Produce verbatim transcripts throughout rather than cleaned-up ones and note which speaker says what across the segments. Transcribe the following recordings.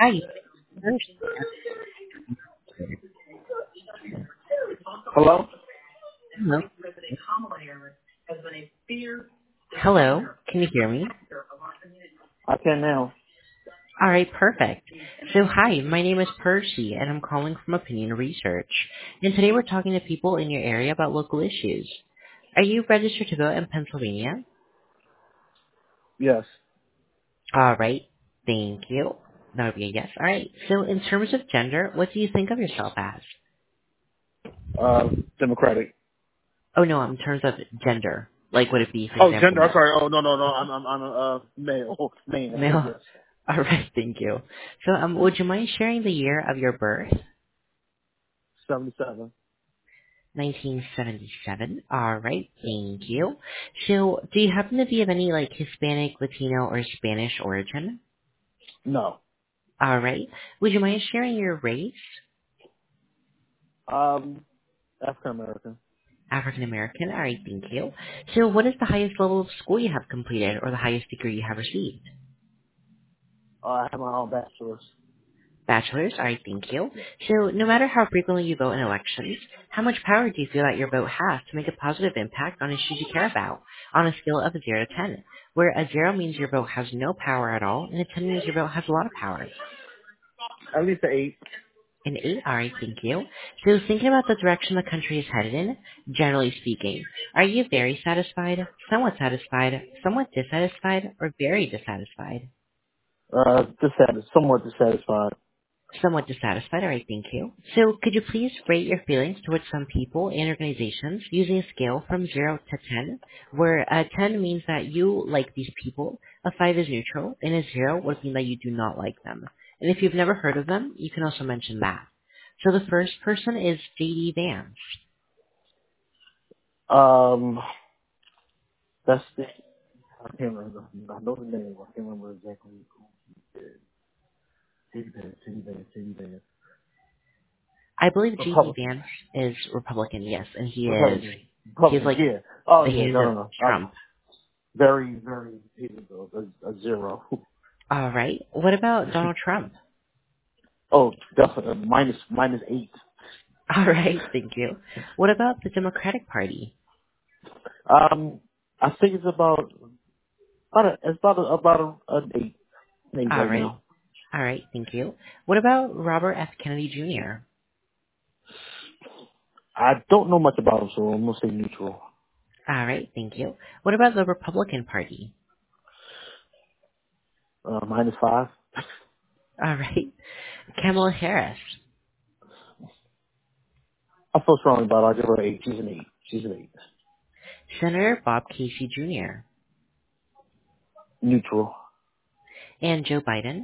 Speaker 1: Hi. First,
Speaker 2: Hello?
Speaker 1: hello. Hello. Can you hear me?
Speaker 2: I can now.
Speaker 1: All right, perfect. So, hi, my name is Percy, and I'm calling from Opinion Research. And today we're talking to people in your area about local issues. Are you registered to vote in Pennsylvania?
Speaker 2: Yes.
Speaker 1: All right. Thank you. That would be a yes. All right. So, in terms of gender, what do you think of yourself as?
Speaker 2: Uh, Democratic.
Speaker 1: Oh no, in terms of gender. Like, would it be, for
Speaker 2: Oh,
Speaker 1: example,
Speaker 2: gender. I'm
Speaker 1: male?
Speaker 2: sorry. Oh, no, no, no. I'm, I'm, I'm a uh, male. Man.
Speaker 1: Male.
Speaker 2: Yes.
Speaker 1: All right. Thank you. So, um, would you mind sharing the year of your birth?
Speaker 2: seventy-seven.
Speaker 1: nineteen seventy-seven. All right, thank you. So, do you happen to be of any like Hispanic, Latino, or Spanish origin?
Speaker 2: No.
Speaker 1: All right. Would you mind sharing your race?
Speaker 2: Um, African American.
Speaker 1: African American. All right, thank you. So, what is the highest level of school you have completed, or the highest degree you have received?
Speaker 2: Uh, I have my own bachelor's.
Speaker 1: Bachelor's. All right, thank you.
Speaker 2: Yes.
Speaker 1: So, no matter how frequently you vote in elections, how much power do you feel that your vote has to make a positive impact on issues you care about, on a scale of zero to ten, where a zero means your vote has no power at all, and a ten means your vote has a lot of power?
Speaker 2: At least an eight.
Speaker 1: An eight. All right, thank you. So, thinking about the direction the country is headed in, generally speaking, are you very satisfied, somewhat satisfied, somewhat dissatisfied, or very dissatisfied?
Speaker 2: Uh, dissatisfied. Somewhat dissatisfied.
Speaker 1: Somewhat dissatisfied. All right, thank you. So could you please rate your feelings towards some people and organizations using a scale from zero to ten, where a ten means that you like these people, a five is neutral, and a zero would mean that you do not like them. And if you've never heard of them, you can also mention that. So the first person is J D Vance.
Speaker 2: Um, that's the, I can't remember. I know the name. I can't remember exactly who it is. City Band, City Band, City Band.
Speaker 1: I believe J D
Speaker 2: Republic.
Speaker 1: Vance is Republican, yes, and he is,
Speaker 2: Republican.
Speaker 1: he's
Speaker 2: Republican,
Speaker 1: like,
Speaker 2: yeah. Oh,
Speaker 1: he
Speaker 2: yeah.
Speaker 1: is
Speaker 2: No, no,
Speaker 1: a
Speaker 2: no. Uh,
Speaker 1: Trump.
Speaker 2: very, very, a, a zero.
Speaker 1: All right. What about Donald Trump?
Speaker 2: Oh, definitely. Minus, minus eight.
Speaker 1: All right, thank you. What about the Democratic Party?
Speaker 2: Um, I think it's about, about a, it's about a, about a, an eight, an eight
Speaker 1: All
Speaker 2: right
Speaker 1: right,
Speaker 2: now.
Speaker 1: all right, thank you. What about Robert F. Kennedy Junior?
Speaker 2: I don't know much about him, so I'm gonna say neutral.
Speaker 1: All right, thank you. What about the Republican Party?
Speaker 2: Uh, minus five.
Speaker 1: All right, Kamala Harris,
Speaker 2: I feel strongly about her. I give her an eight. She's an eight. She's an eight.
Speaker 1: Senator Bob Casey Junior,
Speaker 2: Neutral.
Speaker 1: and Joe Biden.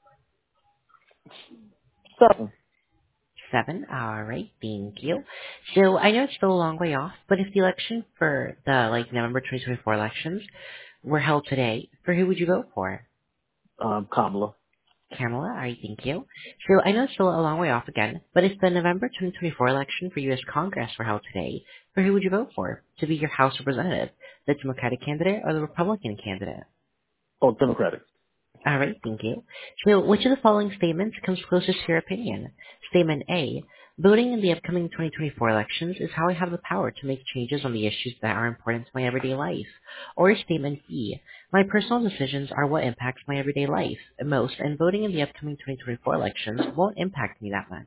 Speaker 2: Seven.
Speaker 1: Seven. All right, thank you. So I know it's still a long way off, but if the election for the like November twenty twenty-four elections were held today, for who would you vote for?
Speaker 2: Um, Kamala.
Speaker 1: Kamala, all right, thank you. So I know it's still a long way off again, but if the November twenty twenty-four election for U S. Congress were held today, for who would you vote for to be your House representative, the Democratic candidate or the Republican candidate?
Speaker 2: Oh, Democratic.
Speaker 1: All right, thank you. So which of the following statements comes closest to your opinion? Statement A, voting in the upcoming twenty twenty-four elections is how I have the power to make changes on the issues that are important to my everyday life. Or statement B, my personal decisions are what impacts my everyday life most, and voting in the upcoming twenty twenty-four elections won't impact me that much.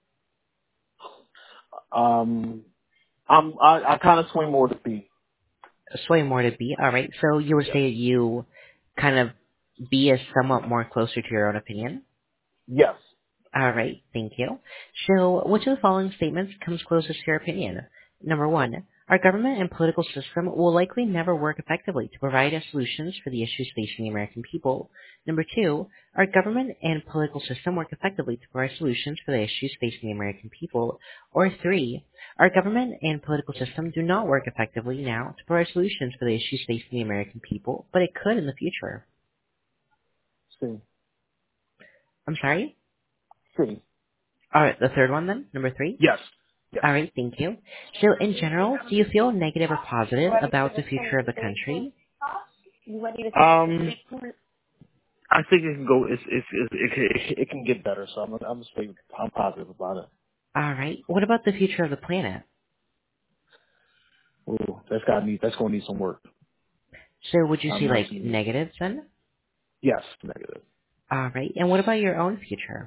Speaker 2: Um, I'm, I, I kind of swing more to B.
Speaker 1: Sway more to B. All right, so you would
Speaker 2: Yes.
Speaker 1: say you kind of B is somewhat more closer to your own opinion?
Speaker 2: Yes.
Speaker 1: All right, thank you. So, which of the following statements comes closest to your opinion? Number one, our government and political system will likely never work effectively to provide us solutions for the issues facing the American people. Number two, our government and political system work effectively to provide solutions for the issues facing the American people. Or three, our government and political system do not work effectively now to provide solutions for the issues facing the American people, but it could in the future.
Speaker 2: C.
Speaker 1: I'm sorry?
Speaker 2: C.
Speaker 1: All right, the third one then, number three.
Speaker 2: Yes. Yes.
Speaker 1: All right, thank you. So in general, do you feel negative or positive about the future of the country?
Speaker 2: Um, I think it can go. It's, it's, it's it, can, it can get better. So I'm I'm just saying I'm positive about it.
Speaker 1: All right. What about the future of the planet?
Speaker 2: Ooh, that's got need. That's going to need some work.
Speaker 1: So would you
Speaker 2: I'm
Speaker 1: say
Speaker 2: not
Speaker 1: like
Speaker 2: seeing it.
Speaker 1: negatives then?
Speaker 2: Yes, negative.
Speaker 1: All right. And what about your own future?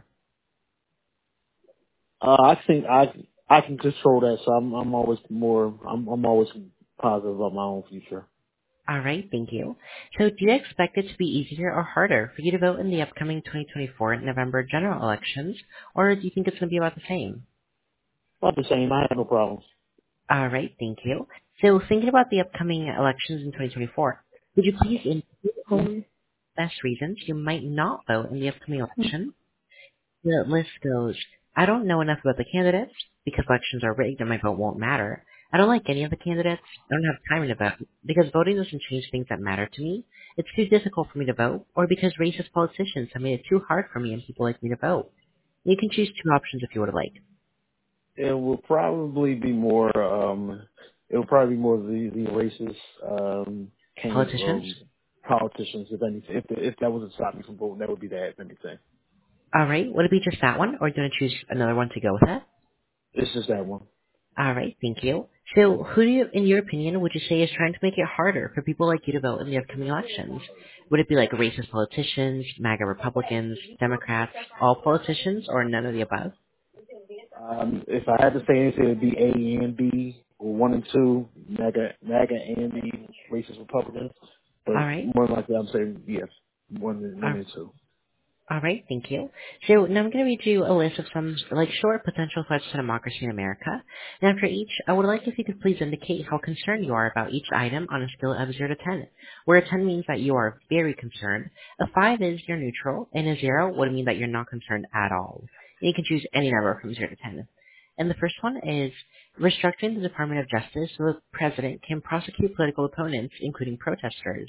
Speaker 2: Uh, I think I I can control that. So I'm I'm always more. I'm I'm always positive about my own future.
Speaker 1: All right. Thank you. So do you expect it to be easier or harder for you to vote in the upcoming twenty twenty-four November general elections, or do you think it's going to be about the same?
Speaker 2: About the same. I have no problems.
Speaker 1: All right. Thank you. So thinking about the upcoming elections in twenty twenty-four, would you please indicate the best reasons you might not vote in the upcoming election? The list goes, I don't know enough about the candidates because elections are rigged and my vote won't matter. I don't like any of the candidates. I don't have time to vote because voting doesn't change things that matter to me. It's too difficult for me to vote, or because racist politicians have made it too hard for me and people like me to vote. You can choose two options if you would like.
Speaker 2: It will probably be more. Um, it will probably be more the the racist um, candidates or
Speaker 1: Politicians?
Speaker 2: politicians. If anything, if if that was to stop me from voting, that would be that. If anything,
Speaker 1: All right. Would it be just that one, or do you want to choose another one to go with it?
Speaker 2: it's just that one.
Speaker 1: All right, thank you. So who do you, in your opinion, would you say is trying to make it harder for people like you to vote in the upcoming elections? Would it be like racist politicians, MAGA Republicans, Democrats, all politicians, or none of the above?
Speaker 2: Um, if I had to say anything, it would be A and B, or one and two, MAGA, MAGA and B, racist Republicans. But
Speaker 1: All right.
Speaker 2: more likely, I'm saying yes, one, and- one
Speaker 1: All
Speaker 2: and two.
Speaker 1: All right, thank you. So now I'm going to read you a list of some like short potential threats to democracy in America. And after each, I would like if you could please indicate how concerned you are about each item on a scale of zero to ten, where a ten means that you are very concerned, a five is you're neutral, and a zero would mean that you're not concerned at all. And you can choose any number from zero to ten. And the first one is restructuring the Department of Justice so the president can prosecute political opponents, including protesters.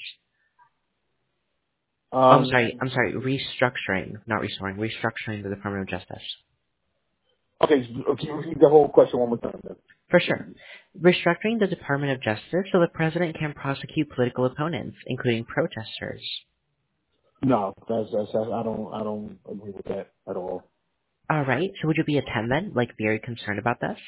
Speaker 1: Oh, I'm
Speaker 2: Um,
Speaker 1: sorry. I'm sorry. Restructuring, not restoring. Restructuring the Department of Justice.
Speaker 2: okay, okay, repeat the whole question one more time. Then.
Speaker 1: For sure. Restructuring the Department of Justice so the president can prosecute political opponents, including protesters.
Speaker 2: No, that's, that's that's I don't I don't agree with that at all.
Speaker 1: All right. So would you be a ten then? Like very concerned about this?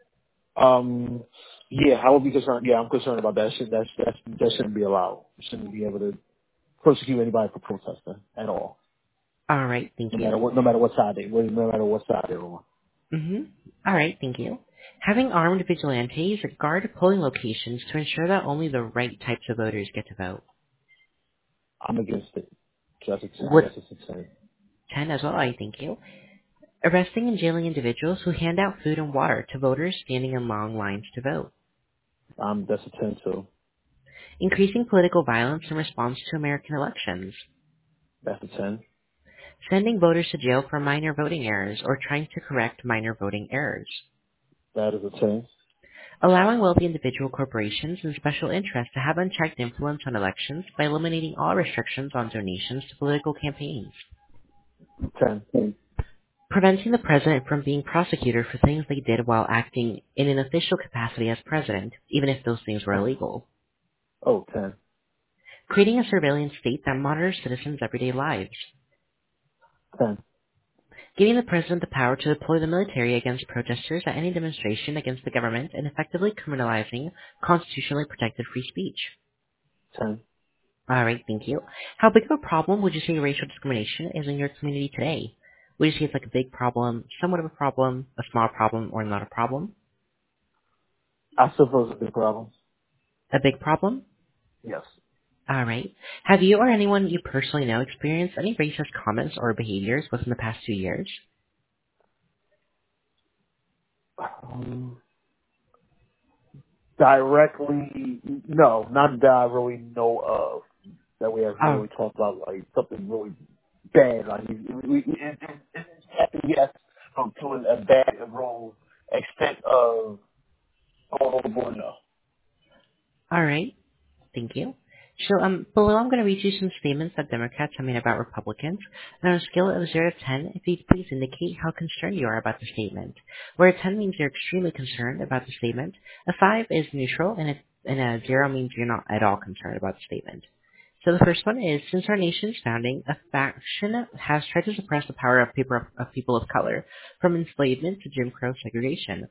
Speaker 2: Um, yeah, I would be concerned. Yeah, I'm concerned about that. Shit, that's that's that shouldn't be allowed. You shouldn't be able to persecute anybody for protesting at all,
Speaker 1: All right. Thank
Speaker 2: no
Speaker 1: you.
Speaker 2: matter what no matter what side they no matter what side they're on.
Speaker 1: Mm-hmm. All right. Thank you. Having armed vigilantes guard polling locations to ensure that only the right types of voters get to vote.
Speaker 2: I'm against it. Just I
Speaker 1: Would
Speaker 2: guess it's insane.
Speaker 1: ten as well? I thank you. Arresting and jailing individuals who hand out food and water to voters standing in long lines to vote.
Speaker 2: Um, that's a ten too.
Speaker 1: Increasing political violence in response to American elections,
Speaker 2: That's a ten.
Speaker 1: sending voters to jail for minor voting errors or trying to correct minor voting errors,
Speaker 2: That is a ten.
Speaker 1: allowing wealthy individual corporations and special interests to have unchecked influence on elections by eliminating all restrictions on donations to political campaigns,
Speaker 2: Ten.
Speaker 1: preventing the president from being prosecuted for things they did while acting in an official capacity as president, even if those things were illegal,
Speaker 2: Oh, ten.
Speaker 1: creating a surveillance state that monitors citizens' everyday lives,
Speaker 2: Ten.
Speaker 1: giving the president the power to deploy the military against protesters at any demonstration against the government and effectively criminalizing constitutionally protected free speech.
Speaker 2: Ten.
Speaker 1: All right, thank you. How big of a problem would you say racial discrimination is in your community today? Would you say it's like a big problem, somewhat of a problem, a small problem, or not a problem?
Speaker 2: I suppose it's a big problem.
Speaker 1: A big problem?
Speaker 2: Yes.
Speaker 1: All right. Have you or anyone you personally know experienced any racist comments or behaviors within the past two years?
Speaker 2: Um, directly, no, not that I really know of. That we have
Speaker 1: Oh,
Speaker 2: really talked about like something really bad. Like we, we, it, it, it, it, yes, from to a bad role extent of going overboard. No.
Speaker 1: all right. Thank you. So um, below I'm going to read you some statements that Democrats have made about Republicans. And on a scale of zero to ten, if you'd please indicate how concerned you are about the statement. Where a ten means you're extremely concerned about the statement, a five is neutral, and a, and a zero means you're not at all concerned about the statement. So the first one is, since our nation's founding, a faction has tried to suppress the power of people of, people of color, from enslavement to Jim Crow segregation.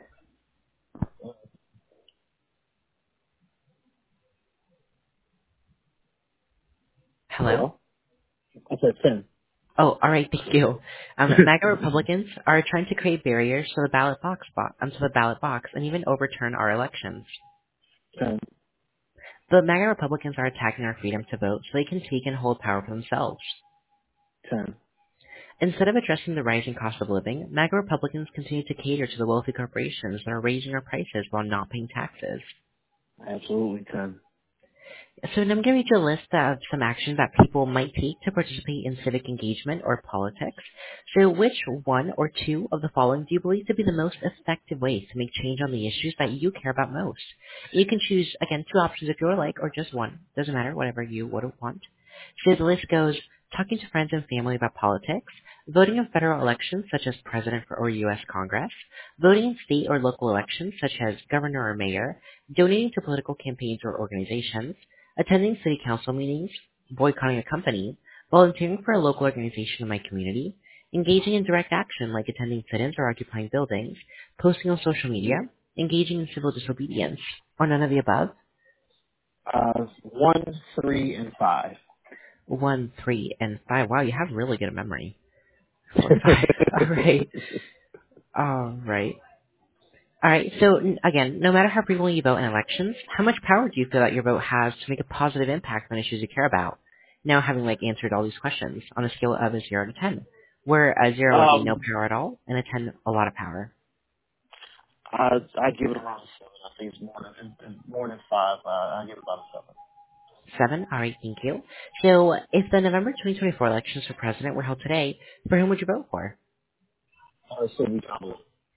Speaker 1: Hello?
Speaker 2: Hello? I said ten.
Speaker 1: Oh, all right, thank you. Um, MAGA Republicans are trying to create barriers to the ballot box, bo- um, to the ballot box, and even overturn our elections.
Speaker 2: ten.
Speaker 1: The MAGA Republicans are attacking our freedom to vote so they can take and hold power for themselves.
Speaker 2: ten.
Speaker 1: Instead of addressing the rising cost of living, MAGA Republicans continue to cater to the wealthy corporations that are raising our prices while not paying taxes.
Speaker 2: Absolutely ten.
Speaker 1: So I'm going to read you a list of some actions that people might take to participate in civic engagement or politics. So which one or two of the following do you believe to be the most effective ways to make change on the issues that you care about most? You can choose, again, two options if you would like, or just one. Doesn't matter, whatever you would want. So the list goes: talking to friends and family about politics, voting in federal elections such as president or U S Congress, voting in state or local elections such as governor or mayor, donating to political campaigns or organizations, attending city council meetings, boycotting a company, volunteering for a local organization in my community, engaging in direct action like attending sit-ins or occupying buildings, posting on social media, engaging in civil disobedience, or none of the above.
Speaker 2: Uh, one, three, and five.
Speaker 1: One, three, and five. Wow, you have really good memory. Four, five. All right. All right. All right. So n- again, no matter how frequently you vote in elections, how much power do you feel that your vote has to make a positive impact on issues you care about? Now, having like answered all these questions on a scale of a zero to ten, where a zero would be no
Speaker 2: um,
Speaker 1: power at all, and a ten a lot of power.
Speaker 2: I I give it around a seven. I think it's more than it's more than five. Uh, I give it about a seven.
Speaker 1: Seven. All right. Thank you. So, if the November twenty twenty-four elections for president were held today, for whom would you vote for?
Speaker 2: Uh, so we come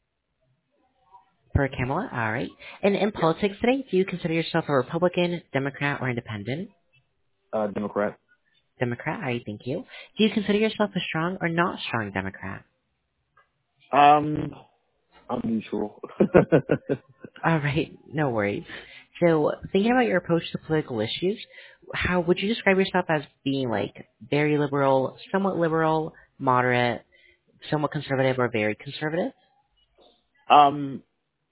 Speaker 1: For Kamala. All right. And in
Speaker 2: Yes.
Speaker 1: politics today, do you consider yourself a Republican, Democrat, or Independent?
Speaker 2: Uh, Democrat.
Speaker 1: Democrat. All right. Thank you. Do you consider yourself a strong or not strong Democrat?
Speaker 2: Um, I'm neutral.
Speaker 1: All right, no worries. So, thinking about your approach to political issues, how would you describe yourself as being like very liberal, somewhat liberal, moderate, somewhat conservative, or very conservative?
Speaker 2: um,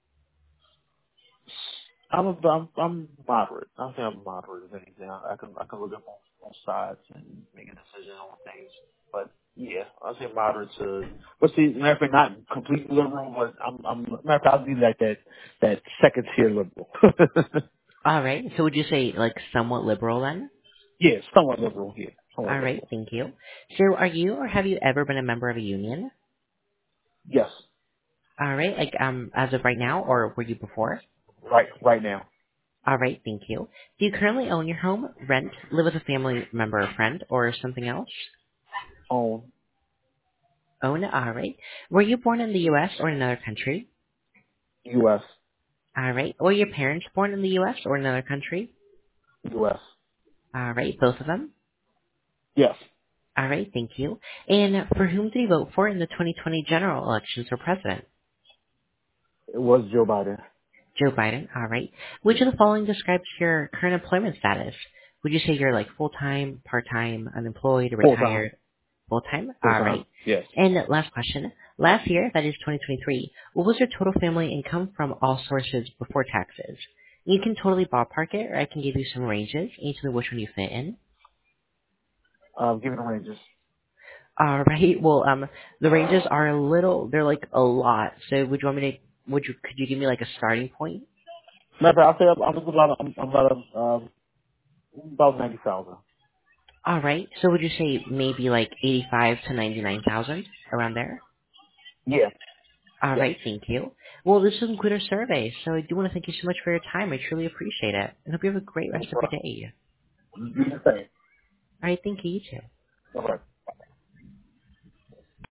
Speaker 2: I'm a, I'm I'm moderate. I think I'm moderate if anything. I, I can I can look up on both sides and make a decision on things. But yeah, I'll say moderate to. But see, matter of fact, not completely liberal, but I'm I'm matter of fact, I'll be like that that second tier liberal.
Speaker 1: All right. So, would you say like somewhat liberal then?
Speaker 2: Yeah, somewhat liberal. Yeah, somewhat
Speaker 1: All right,
Speaker 2: liberal.
Speaker 1: thank you. So, are you or have you ever been a member of a union?
Speaker 2: Yes,
Speaker 1: All right, like um as of right now, or were you before?
Speaker 2: right right now.
Speaker 1: All right, thank you. Do you currently own your home, rent, live with a family member or friend, or something else?
Speaker 2: On
Speaker 1: Own. All right. Were you born in the U S or in another country?
Speaker 2: U S.
Speaker 1: All right. Were your parents born in the U S or another country?
Speaker 2: U S.
Speaker 1: All right. Both of them?
Speaker 2: Yes,
Speaker 1: All right. Thank you. And for whom did you vote for in the twenty twenty general elections for president?
Speaker 2: it was Joe Biden.
Speaker 1: Joe Biden. All right. Which of the following describes your current employment status? Would you say you're like full-time, part-time, unemployed,
Speaker 2: Full time.
Speaker 1: retired? Full-time?
Speaker 2: Full
Speaker 1: All
Speaker 2: time.
Speaker 1: right.
Speaker 2: Yes.
Speaker 1: And last question. Last year, that is twenty twenty-three, what was your total family income from all sources before taxes? You can totally ballpark it, or I can give you some ranges, and you tell me which one you fit in.
Speaker 2: Um, give it a ranges.
Speaker 1: All right. Well, um, the ranges are a little. They're like a lot. So, would you want me to? Would you? Could you give me like a starting point?
Speaker 2: Matter of fact, I'll say I'm, I'm about I'm, I'm about um about ninety thousand.
Speaker 1: All right. So, would you say maybe like eighty-five to ninety-nine thousand around there?
Speaker 2: Yeah.
Speaker 1: All
Speaker 2: Yes.
Speaker 1: right. Thank you. Well, this is include our survey, so I do want to thank you so much for your time. I truly appreciate it, and hope you have a great
Speaker 2: No
Speaker 1: rest of your
Speaker 2: problem.
Speaker 1: day.
Speaker 2: Do the same.
Speaker 1: All right. Thank you. You too.
Speaker 2: All right.